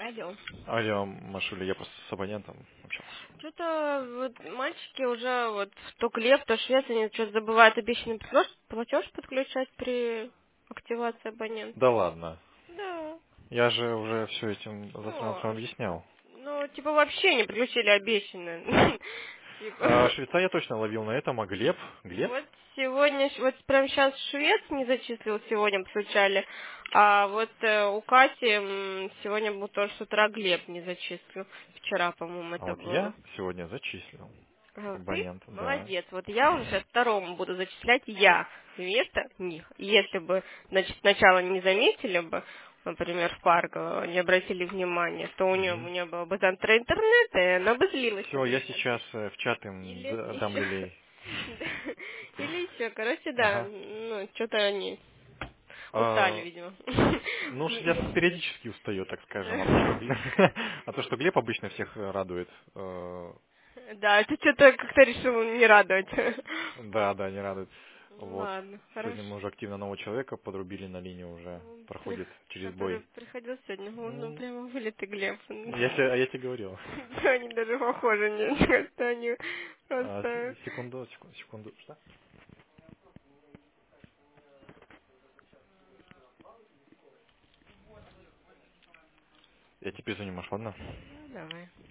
Алло. Алло, Машуля, я просто с абонентом общался. Что-то вот мальчики уже вот то Глеб, то Швец, они что-то забывают обещанный платеж подключать при активации абонента. Да ладно. Да. Я же уже все этим Ну, засранцам объяснял. ну, типа вообще не подключили обещанное. А Типа. швейца я точно ловил на этом, а Глеб? Глеб? Вот сегодня, вот прям сейчас швец не зачислил, сегодня подключали, а вот у Кати сегодня был тоже с утра Глеб не зачислил. Вчера, по-моему, А это вот было. я сегодня зачислил Ты абонента, да. молодец. Вот я уже сейчас второму буду зачислять я вместо них. Если бы, значит, сначала не заметили бы, например, в Парково, не обратили внимания, то у нее, Угу. у нее было бы завтра интернет, и она бы злилась Все, я обычно. сейчас в чат им Или дам еще... люлей. Или еще, короче, да, Ага. ну, что-то они устали, А, видимо. ну, я периодически устаю, так скажем. А то, что Глеб, а то, что Глеб обычно всех радует, Да, ты что-то как-то решил не радовать. да, да, не радует. Ну Вот. ладно, Сегодня хорошо. мы уже активно нового человека подрубили на линию уже. Проходит через Который бой. приходил сегодня, он ну, Ну, прямо вылитый Глеб. я тебе говорил. Да, они даже похожи, мне кажется, они А, просто... секунду. Что? Я тебе перезвоню, Маш, ладно? Ну, давай.